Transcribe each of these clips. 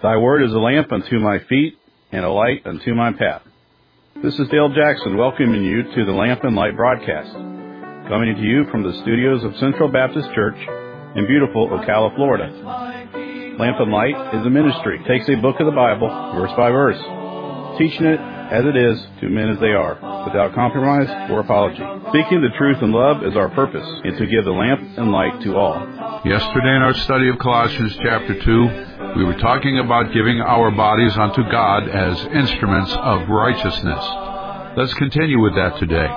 Thy word is a lamp unto my feet and a light unto my path. This is Dale Jackson welcoming you to the Lamp and Light broadcast, coming to you from the studios of Central Baptist Church in beautiful Ocala, Florida. Lamp and Light is a ministry. It takes a book of the Bible, verse by verse, teaching it as it is to men as they are, without compromise or apology. Speaking the truth in love is our purpose, and to give the lamp and light to all. Yesterday in our study of Colossians chapter 2, we were talking about giving our bodies unto God as instruments of righteousness. Let's continue with that today.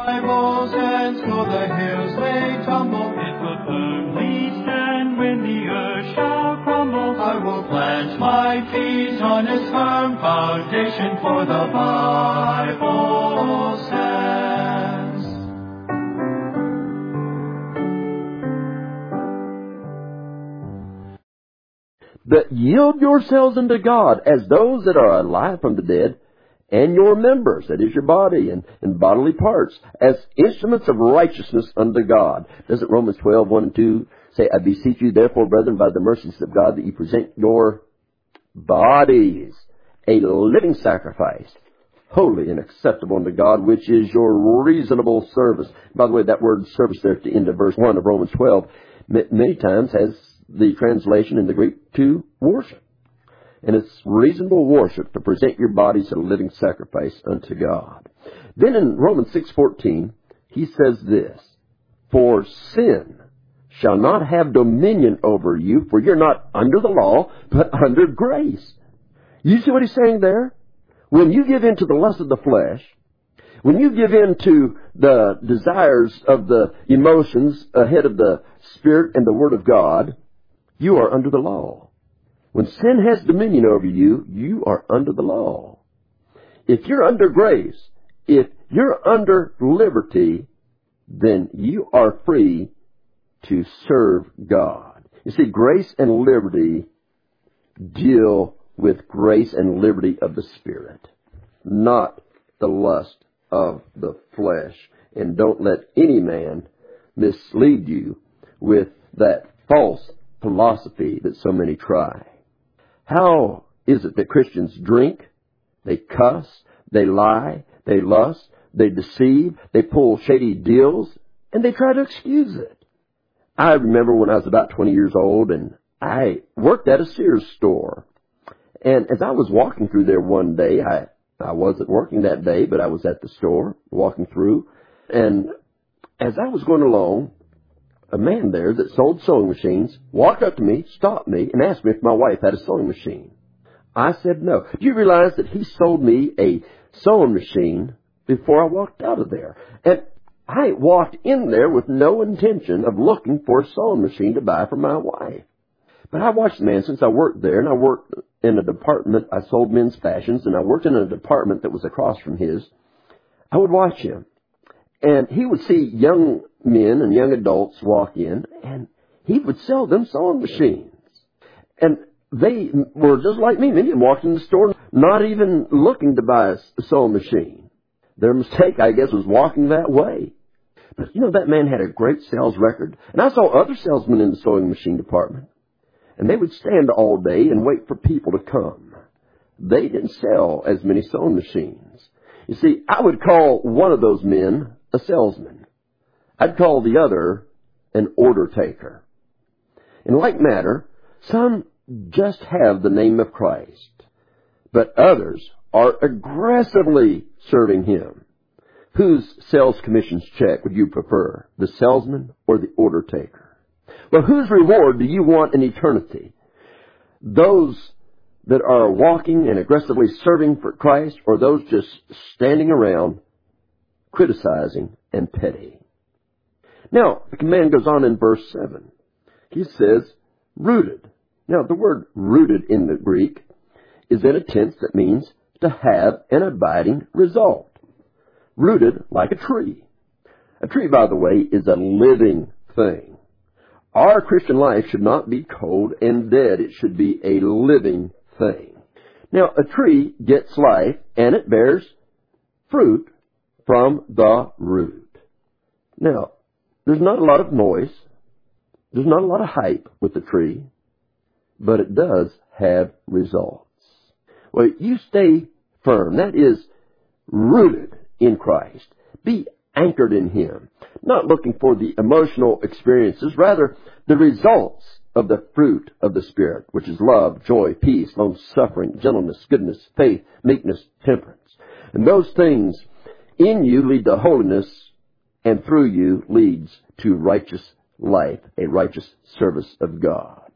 I will plant my feet on its firm foundation, for the Bible says. But yield yourselves unto God as those that are alive from the dead, and your members, that is your body and bodily parts, as instruments of righteousness unto God. Doesn't Romans 12, 1 and 2 say, I beseech you therefore, brethren, by the mercies of God, that you present your bodies a living sacrifice, holy and acceptable unto God, which is your reasonable service. By the way, that word service there at the end of verse 1 of Romans 12 many times has the translation in the Greek to worship. And it's reasonable worship to present your bodies a living sacrifice unto God. Then in Romans 6:14, he says this, for sin shall not have dominion over you, for you're not under the law, but under grace. You see what he's saying there? When you give in to the lust of the flesh, when you give in to the desires of the emotions ahead of the Spirit and the Word of God, you are under the law. When sin has dominion over you, you are under the law. If you're under grace, if you're under liberty, then you are free to serve God. You see, grace and liberty deal with grace and liberty of the Spirit, not the lust of the flesh. And don't let any man mislead you with that false philosophy that so many try. How is it that Christians drink, they cuss, they lie, they lust, they deceive, they pull shady deals, and they try to excuse it? I remember when I was about 20 years old, and I worked at a Sears store. And as I was walking through there one day, I wasn't working that day, but I was at the store walking through. And as I was going along, a man there that sold sewing machines walked up to me, stopped me, and asked me if my wife had a sewing machine. I said no. Do you realize that he sold me a sewing machine before I walked out of there? And I walked in there with no intention of looking for a sewing machine to buy for my wife. But I watched the man since I worked there, and I worked in a department. I sold men's fashions, and I worked in a department that was across from his. I would watch him, and he would see young men and young adults walk in, and he would sell them sewing machines. And they were just like me. Many of them walked in the store not even looking to buy a sewing machine. Their mistake, I guess, was walking that way. But, you know, that man had a great sales record. And I saw other salesmen in the sewing machine department. And they would stand all day and wait for people to come. They didn't sell as many sewing machines. You see, I would call one of those men a salesman. I'd call the other an order taker. In like manner, some just have the name of Christ, but others are aggressively serving Him. Whose sales commissions check would you prefer, the salesman or the order taker? Well, whose reward do you want in eternity? Those that are walking and aggressively serving for Christ, or those just standing around criticizing and petty? Now, the command goes on in verse 7. He says, rooted. Now, the word rooted in the Greek is in a tense that means to have an abiding result. Rooted like a tree. A tree, by the way, is a living thing. Our Christian life should not be cold and dead. It should be a living thing. Now, a tree gets life, and it bears fruit from the root. Now, there's not a lot of noise. There's not a lot of hype with the tree, but it does have results. Well, you stay firm. That is, rooted in Christ. Be anchored in Him. Not looking for the emotional experiences, rather the results of the fruit of the Spirit, which is love, joy, peace, long-suffering, gentleness, goodness, faith, meekness, temperance. And those things in you lead to holiness, and through you leads to righteous life, a righteous service of God.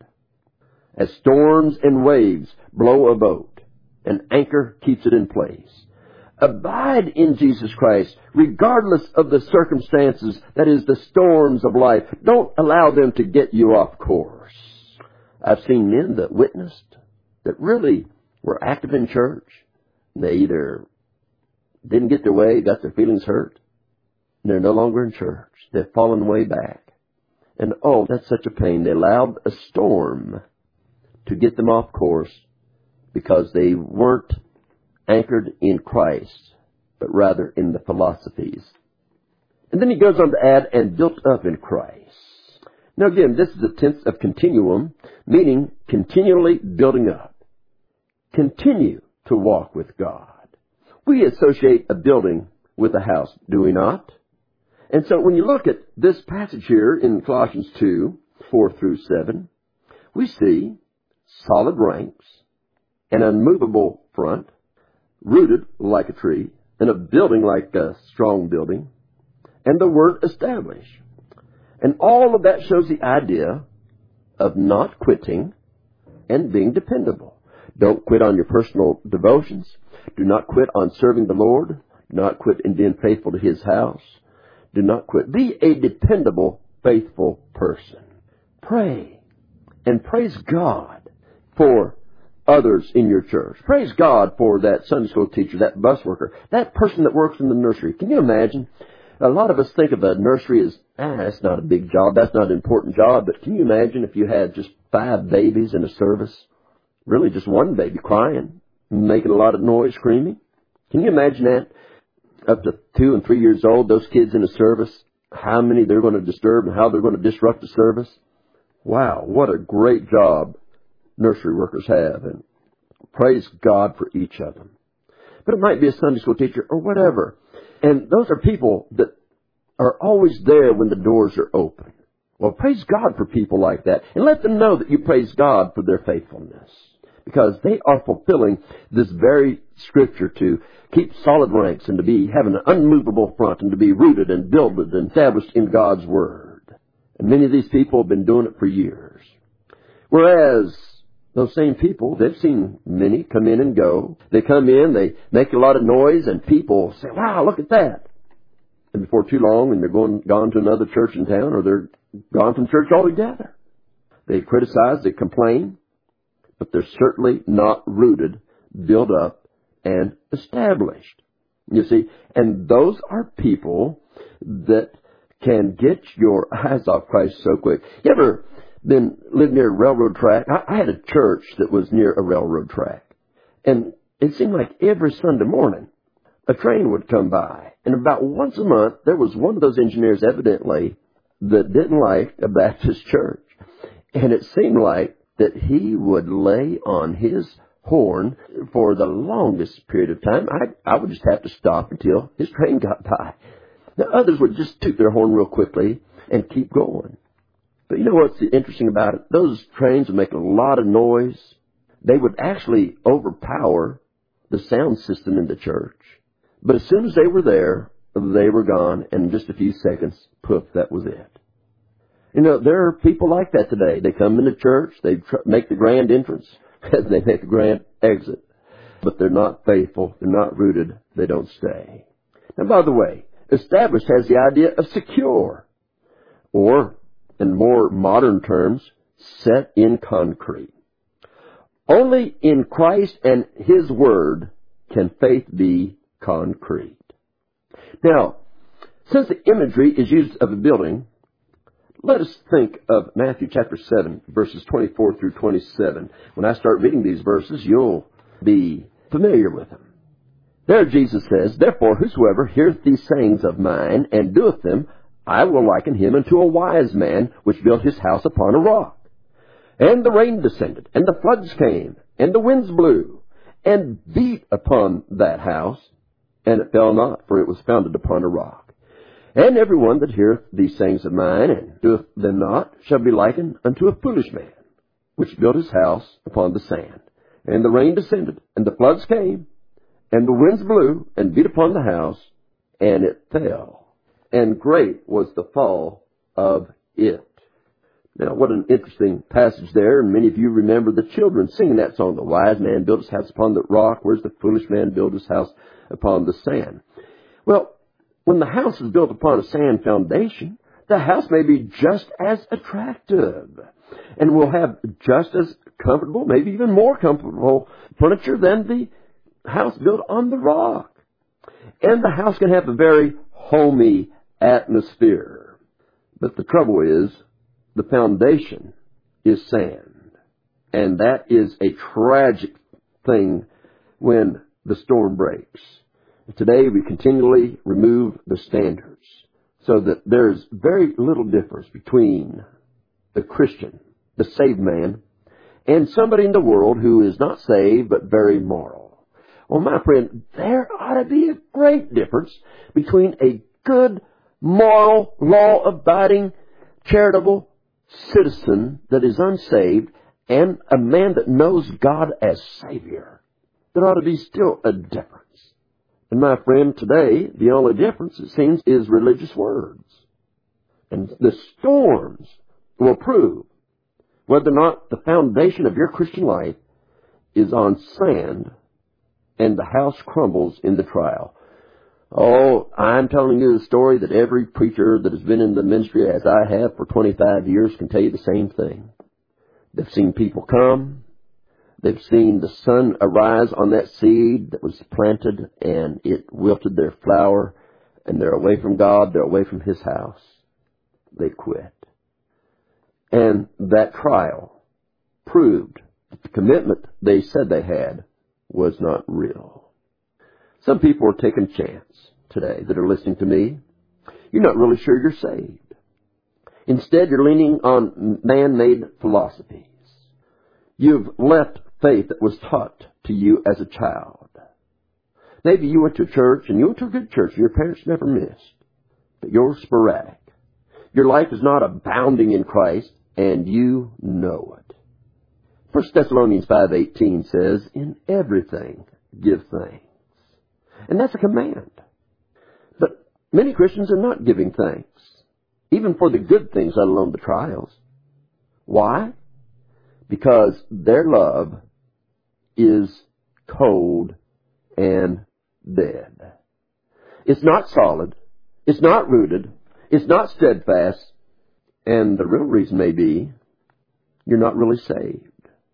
As storms and waves blow a boat, an anchor keeps it in place. Abide in Jesus Christ, regardless of the circumstances, that is, the storms of life. Don't allow them to get you off course. I've seen men that witnessed, that really were active in church. They either didn't get their way, got their feelings hurt, and they're no longer in church. They've fallen way back. And oh, that's such a pain. They allowed a storm to get them off course because they weren't anchored in Christ, but rather in the philosophies. And then he goes on to add, and built up in Christ. Now again, this is a tense of continuum, meaning continually building up. Continue to walk with God. We associate a building with a house, do we not? And so when you look at this passage here in Colossians 2, 4 through 7, we see solid ranks, an unmovable front, rooted like a tree, and a building like a strong building, and the word establish. And all of that shows the idea of not quitting and being dependable. Don't quit on your personal devotions. Do not quit on serving the Lord. Do not quit in being faithful to His house. Do not quit. Be a dependable, faithful person. Pray and praise God for others in your church. Praise God for that Sunday school teacher, that bus worker, that person that works in the nursery. Can you imagine? A lot of us think of a nursery as, that's not a big job, that's not an important job, but can you imagine if you had just 5 babies in a service? Really just one baby crying, making a lot of noise, screaming? Can you imagine that? Up to 2 and 3 years old, those kids in a service, how many they're going to disturb and how they're going to disrupt the service? Wow, what a great job nursery workers have, and praise God for each of them. But it might be a Sunday school teacher or whatever. And those are people that are always there when the doors are open. Well, praise God for people like that, and let them know that you praise God for their faithfulness, because they are fulfilling this very scripture to keep solid ranks and to be having an unmovable front and to be rooted and builded and established in God's Word. And many of these people have been doing it for years. Whereas those same people, they've seen many come in and go. They come in, they make a lot of noise, and people say, wow, look at that. And before too long, and they're gone to another church in town, or they're gone from church altogether. They criticize, they complain, but they're certainly not rooted, built up, and established. You see, and those are people that can get your eyes off Christ so quick. You ever lived near a railroad track? I had a church that was near a railroad track. And it seemed like every Sunday morning a train would come by. And about once a month there was one of those engineers evidently that didn't like a Baptist church. And it seemed like that he would lay on his horn for the longest period of time. I would just have to stop until his train got by. Now others would just toot their horn real quickly and keep going. But you know what's interesting about it? Those trains would make a lot of noise. They would actually overpower the sound system in the church. But as soon as they were there, they were gone, and in just a few seconds, poof, that was it. You know, there are people like that today. They come into church, they make the grand entrance, they make a grand exit. But they're not faithful, they're not rooted, they don't stay. Now, by the way, established has the idea of secure, or, in more modern terms, set in concrete. Only in Christ and His Word can faith be concrete. Now, since the imagery is used of a building, let us think of Matthew chapter 7, verses 24 through 27. When I start reading these verses, you'll be familiar with them. There Jesus says, "Therefore whosoever heareth these sayings of mine, and doeth them, I will liken him unto a wise man, which built his house upon a rock. And the rain descended, and the floods came, and the winds blew, and beat upon that house, and it fell not, for it was founded upon a rock. And every one that heareth these sayings of mine, and doeth them not, shall be likened unto a foolish man, which built his house upon the sand. And the rain descended, and the floods came, and the winds blew, and beat upon the house, and it fell. And great was the fall of it. Now, what an interesting passage there, and many of you remember the children singing that song, the wise man built his house upon the rock, whereas the foolish man built his house upon the sand. Well, when the house is built upon a sand foundation, the house may be just as attractive, and will have just as comfortable, maybe even more comfortable furniture than the house built on the rock. And the house can have a very homey atmosphere. But the trouble is, the foundation is sand. And that is a tragic thing when the storm breaks. Today we continually remove the standards so that there's very little difference between the Christian, the saved man, and somebody in the world who is not saved but very moral. Well, my friend, there ought to be a great difference between a good, moral, law-abiding, charitable citizen that is unsaved and a man that knows God as Savior. There ought to be still a difference. And my friend, today, the only difference, it seems, is religious words. And the storms will prove whether or not the foundation of your Christian life is on sand and the house crumbles in the trial. Oh, I'm telling you the story that every preacher that has been in the ministry, as I have for 25 years, can tell you the same thing. They've seen people come. They've seen the sun arise on that seed that was planted, and it wilted their flower, and they're away from God. They're away from His house. They quit. And that trial proved that the commitment they said they had was not real. Some people are taking a chance today that are listening to me. You're not really sure you're saved. Instead, you're leaning on man-made philosophies. You've left faith that was taught to you as a child. Maybe you went to church, and you went to a good church your parents never missed, but you're sporadic. Your life is not abounding in Christ, and you know it. 1 Thessalonians 5:18 says, in everything give thanks. And that's a command. But many Christians are not giving thanks, even for the good things, let alone the trials. Why? Because their love is cold and dead. It's not solid. It's not rooted. It's not steadfast. And the real reason may be you're not really saved.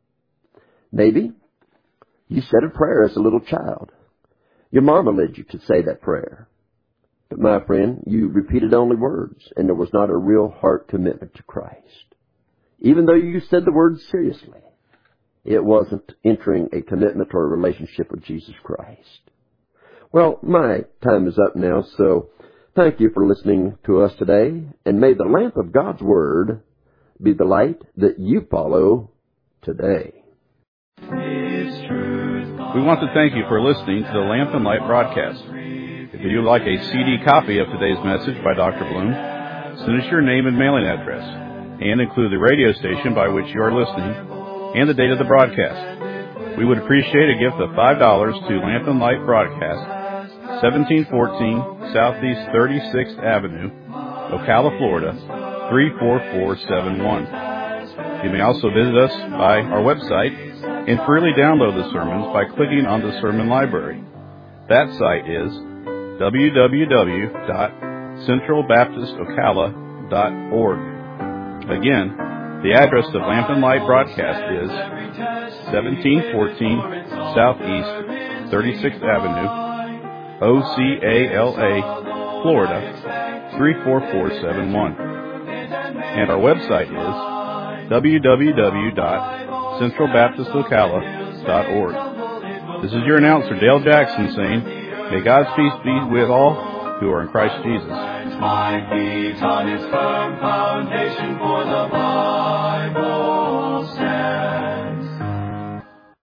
Maybe you said a prayer as a little child. Your mama led you to say that prayer. But my friend, you repeated only words, and there was not a real heart commitment to Christ. Even though you said the words seriously, it wasn't entering a commitment or a relationship with Jesus Christ. Well, my time is up now, so thank you for listening to us today, and may the lamp of God's Word be the light that you follow today. We want to thank you for listening to the Lamp and Light broadcast. If you'd like a CD copy of today's message by Dr. Bloom, send us your name and mailing address, and include the radio station by which you are listening and the date of the broadcast. We would appreciate a gift of $5 to Lamp and Light Broadcast, 1714 Southeast 36th Avenue, Ocala, Florida, 34471. You may also visit us by our website and freely download the sermons by clicking on the Sermon Library. That site is www.centralbaptistocala.org. Again, the address of Lamp and Light Broadcast is 1714 Southeast 36th Avenue, Ocala, Florida, 34471. And our website is www.centralbaptistocala.org. This is your announcer, Dale Jackson, saying, may God's peace be with all who are in Christ Jesus. My feet on its firm foundation, for the Bible stands.